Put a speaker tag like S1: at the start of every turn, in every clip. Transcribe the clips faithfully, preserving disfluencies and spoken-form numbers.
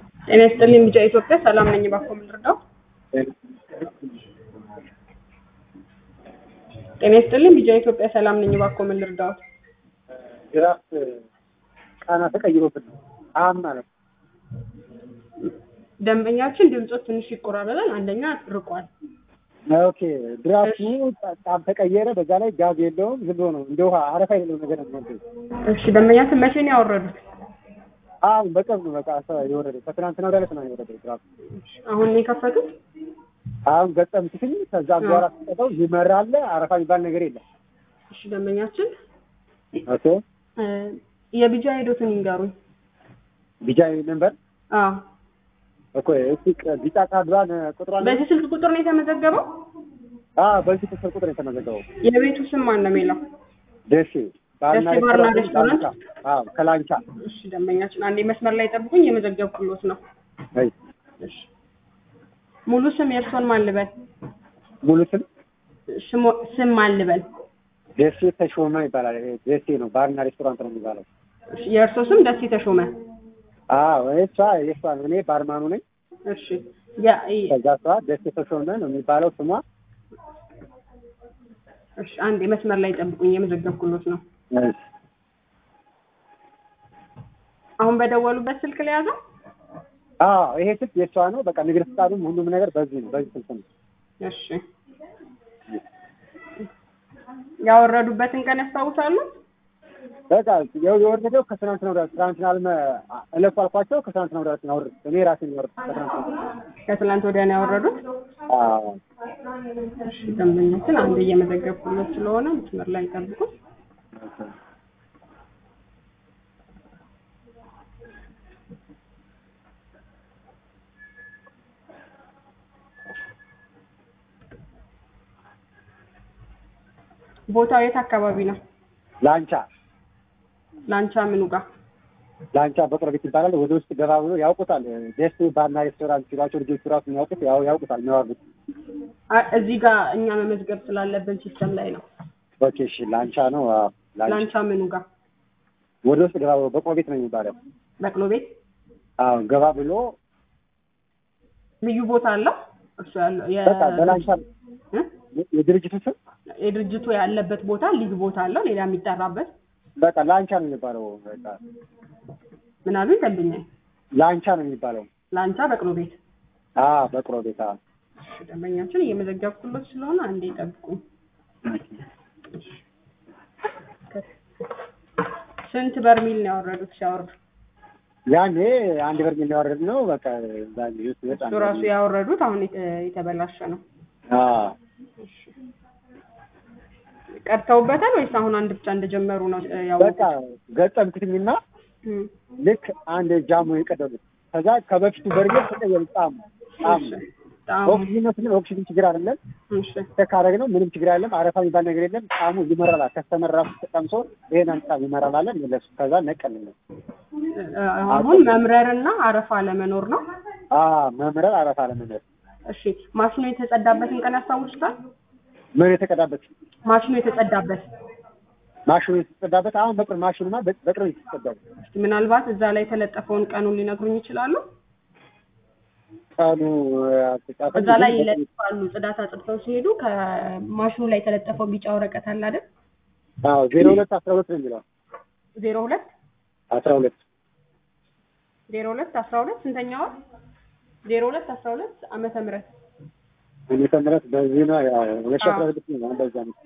S1: ጤና ይስጥልኝ ቢጫ ኢትዮጵያ ሰላም ነኝ ባኮ ምንድርዳው ጤና ይስጥልኝ ቢጫ ኢትዮጵያ ሰላም ነኝ ባኮ ምንድርዳው
S2: ድራፍት ቃና ተቀይሮብን አም ማለት
S1: ደንበኛችን ድምጾ ትንሽ ይቆራረጣል አንደኛ ርቋል
S2: ኦኬ ድራፍቱ ጣም ተቀየረ በዛ ላይ ጋዝ የለውም ዝም ብሎ ነው እንደው አረፋ የሌለው ነገር ነው
S1: እሺ ደንበኛችን መቼ ነው ያወረዱት
S2: አሁን በቀን ነው በቃ የወረደ ከትናንትና ወዲያ ነው የወረደው ድራፍት
S1: አሁን ነው የከፈቱት
S2: አሁን ገጠም ትክኝ ከዛ በኋላ ተጠው ይመራል አረፋ የሚባል ነገር የለም
S1: እሺ ደንበኛችን
S2: ኦኬ
S1: የቢጃ ሄዶትን ይንገሩኝ
S2: ቢጃ ነምበር
S1: አዎ
S2: ኦኬ እሺ ቢጫ ካርዷን ቁጥሯን
S1: በዚህ ስልክ ቁጥር ነው የተመዘገበው
S2: አዎ በዚህ ስልክ ቁጥር ነው የተመዘገበው
S1: የቤቱ ስም ማን ነው የሚለው
S2: ደሴ ባርና
S1: ሬስቶራንት
S2: አዎ ከላንቻ
S1: እሺ ደንበኛችን አንዴ መስመር ላይ ጠብቁኝ የመዘገብኩሎት ነው
S2: አይ
S1: እሺ ሙሉ ስም የርሶን ማን ልበል
S2: ሙሉ ስም
S1: ስም ማን ልበል
S2: ደሴ ተሾመ ይባላል ደሴ ነው ባርና ሬስቶራንት ነው የሚባለው
S1: እሺ የርሶ ስም ደሴ ተሾመ
S2: አዎ እሷ የሷ እኔ ባርማኑ ነኝ
S1: እሺ ያ
S2: ከዛ ሰው ደሴ ተሾመ ነው የሚባለው ስሟ
S1: እሺ አንዴ መስመር ላይ ጠብቁኝ የመዘገብኩሎት ነው
S2: እሺ
S1: አሁን በደወሉበት ስልክ ላይ ያዘው
S2: አዎ ይሄ ስልክ የሷ ነው በቃ ንግድ ፍቃዱም ሁሉም ነገር በዚህ ነው በዚህ ስልክ ነው
S1: እሺ ያወረዱበትን ቀን ያስታውሳሉ
S2: በቃ ያው የወረደው ከትናንትና ወዲያ ትናንትና እለፉ አልኳቸው ከትናንትና ወዲያ ነው ያወረዱት እኔ ራሴ ነው ያወረድኩት
S1: ከትናንት ወዲያ ነው ያወረዱት
S2: አዎ
S1: እሺ ደንበኛችን አንዴ እየመዘገብኩሎት ስለሆነ መስመር ላይ ጠብቁ ቦታው የት አካባቢ ነው
S2: ላንቻ
S1: ላንቻ ምኑ ጋር
S2: ላንቻ በቅርብ ይባላል ወደ ውስጥ ገባ ብሎ ያውቁታል ደስ ባና ሬስቶራንት ሲሏቸው ልጆች ራሱ ያውቁት ያው ያውቁታል የሚያወርዱት
S1: እዚህ ጋር እኛ መመዝገብ ስላለብን ሲስተም ላይ ነው
S2: ኦኬ እሺ ላንቻ ነው
S1: ላንቻ ምኑ ጋር
S2: ወደ ውስጥ ገባ ብሎ በቅሎ ቤት ነው የሚባለው
S1: በቅሎ ቤት
S2: አዎ ገባ ብሎ
S1: ልዩ ቦታ አለው እሱ ያለው
S2: በቃ በላንቻ የድርጅቱ ስም
S1: የድርጅቱ ያለበት ቦታ ልዩ ቦታ አለው ሌላ የሚጠራበት
S2: በቃ ላንቻ ነው የሚባለው በቃ
S1: ምን አሉኝ ተብኛ
S2: ላንቻ ነው የሚባለው
S1: ላንቻ በቅሎ ቤት
S2: አዎ በቅሎ ቤት አዎ
S1: ደንበኛችን እየመዘገብኩሎት ስለሆነ አንዴ ጠብቁ ስንት በርሚል ነው ያወረዱት ሲያወርዱ
S2: ያኔ አንድ በርሚል ነው ያወረድነው በቃ ዛሬ ይወጣ
S1: ነው ራሱ ያወረዱት አሁን የተበላሸ ነው
S2: አዎ
S1: ቀርተውበታል ወይስ አሁን አንድ ብቻ እንደጀመሩ ነው ያው
S2: በቃ ገጠምኩኝና ልክ አንድ ጃሙ ይቀደሉት ከዛ ከበፊቱ በርገር ተቀየረ ጣም ጣም ኦክሲጅን ነው ኦክሲጅን ችግር አይደለም እሺ ተካረግ ነው ምንም ችግር አይደለም አረፋ የሚባል ነገር የለም ጣሙ ይመራል ከስተመር ራሱ ተቀምሶ ይሄን አንጣ ይመራል አለ ለሱ ከዛ ነቀልን
S1: አሁን መምረርና አረፋ ለመኖር ነው
S2: አዎ መምረር አረፋ ለመኖር
S1: እሺ ማሽኑ የተጸዳበትን ቀን ያስታውሱታል
S2: ምን የተቀዳበት
S1: ማሽኑ የተጸዳበት
S2: ማሽኑ የተጸዳበት አሁን በቅር ማሽኑማ በቅር የተጸዳው
S1: ምናልባት እዛ ላይ የተለጠፈውን ቀኑን ሊነግሩኝ ይችላሉ
S2: ቀኑ
S1: እዛ ላይ ይለጥፋሉ ጽዳት አጥርተው ሲሄዱ ከማሽኑ ላይ የተለጠፈው ቢጫ ወረቀት አለ አይደል
S2: አዎ ዜሮ ሁለት አስራ ሁለት ነው የሚለው
S1: ዜሮ ሁለት
S2: አስራ ሁለት
S1: ዜሮ ሁለት አስራ ሁለት ስንተኛ ወር ዜሮ ሁለት አስራ ሁለት ዓመተ ምህረት
S2: ዓመተ ምህረት በዚህ ነው ያው ሁለት ሺህ አስራ ስድስት ነው እንደዛ ነው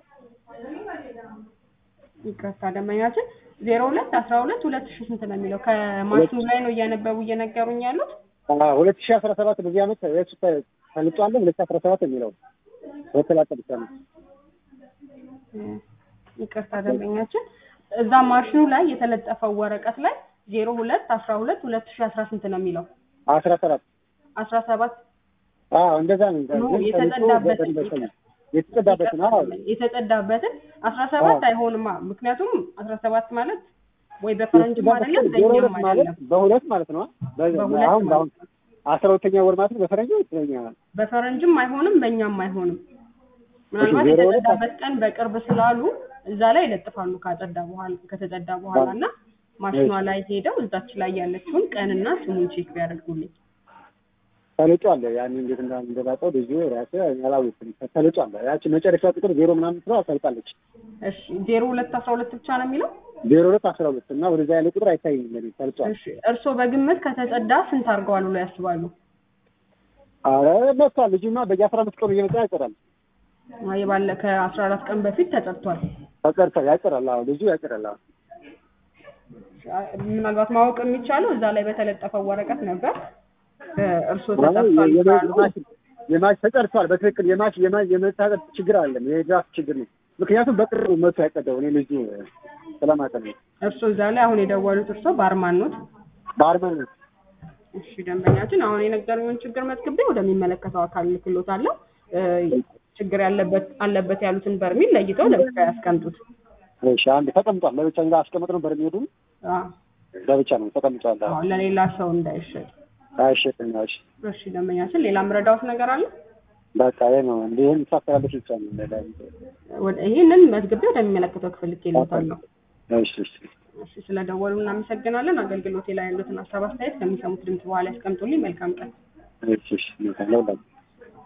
S1: ይቅርታ ደንበኛችን ዜሮ ሁለት አስራ ሁለት ሁለት ሺህ ስንት ነው የሚለው ከማሽኑ ላይ ነው እያነበቡ እየነገሩኝ ያሉት
S2: አዎ ሁለት ሺህ አስራ ሰባት በዚህ ዓመት እሱ ተልጧል ሁለት ሺህ አስራ ሰባት የሚለው ወተላጠ ብቻ ነው
S1: ይቅርታ ደንበኛችን እዛ ማሽኑ ላይ የተለጠፈው ወረቀት ላይ ዜሮ ሁለት አስራ ሁለት ሁለት ሺህ አስራ ስንት ነው የሚለው
S2: አስራ ሰባት
S1: አስራ ሰባት
S2: አዎ እንደዛ ነው
S1: የተጸዳበት
S2: የተጸዳበት ነው
S1: የተጸዳበት አስራ ሰባት አይሆንማ ምክንያቱም አስራ ሰባት ማለት ወይ በፈረንጅ ማለት ነው በእኛም ማለት
S2: በሁለት ማለት ነው አሁን አሁን አስራ ሁለተኛ ወር ማለት በፈረንጅ ነው
S1: በፈረንጅም አይሆንም በእኛም አይሆንም ምናልባት የተጸዳበት ቀን በቅርብ ስላሉ እዛ ላይ ይለጥፋሉ ካጸዳ በኋላ ከተጸዳ በኋላና ማሽኗ ላይ ሄደው እዛች ላይ ያለችውን ቀንና ስሙን ቼክ ቢያደርጉልኝ።
S2: ተለጫለ ያን እንዴት እንደባጣው ልጅ ራሴ ያላውቅም ተለጫለ ያቺ መጨረሻ ቁጥር ዜሮ ምናምን ነው ታልቃለች።
S1: እሺ ዜሮ ሁለት አስራ ሁለት ብቻ ነው የሚለው
S2: ዜሮ ሁለት አስራ ሁለት እና ወደዛ ያለ ቁጥር አይታይም ማለት ተለጫለ።
S1: እሺ እርሶ በግምት ከተጸዳ ስንት አድርገዋል ብለው ያስባሉ?
S2: አረ መጥቷል ልጅማ በየአስራ አምስት ቀኑ እየመጣ ያጨራል።
S1: አይ ባለ ከአስራ አራት ቀን በፊት ተጸድቷል።
S2: ተጸድቷል ያጨራል። አዎ ልጁ ያጨራል።
S1: ምናልባት ማወቅ የሚቻለው እዛ ላይ በተለጠፈው ወረቀት ነበር። እርሶ ተጸድቷል ይላሉ።
S2: የማሽ ተጸድቷል በትክክል የማሽ የማሽ የመታጠብ ችግር አይደለም የድራፍት ችግር ነው። ምክንያቱም በቅርቡ መጥቶ ያቀደው እኔ ልጁ ስለማቀም ነው።
S1: እርሶ እዛ ላይ አሁን የደወሉት እርሶ ባርማን ነው?
S2: ባርማን ነው።
S1: እሺ ደንበኛችን አሁን የነገሩን ችግር መዝግቤ ወደሚመለከተው አካል ልክሎታለሁ። ችግር ያለበት አለበት ያሉትን በርሚል ለይተው ለብቻ ያስቀምጡት።
S2: እሺ አንድ ተቀምጧል። ለብቻ እንዳ አስቀምጥ ነው በርሚሉ? አዎ ለብቻ ነው ተቀምጧል።
S1: አዎ ለሌላ ሰው እንዳይሸጥ።
S2: አይሸጥም። እሺ
S1: እሺ ደንበኛችን ሌላ ምረዳውት ነገር አለ?
S2: በቃ ይሄ ነው እንዴም ተሳስተራለች ይቻላል ለላይ
S1: ወደ ይሄንን መዝግቤ ወደሚመለከተው ክፍል ልኬልዎታለሁ።
S2: እሺ እሺ
S1: እሺ ስለደወሉ እናመሰግናለን። አገልግሎቴ ላይ ያሉትን ሀሳብ አስተያየት ከሚሰሙት ድምጽ በኋላ ያስቀምጡልኝ። መልካም ቀን።
S2: እሺ እሺ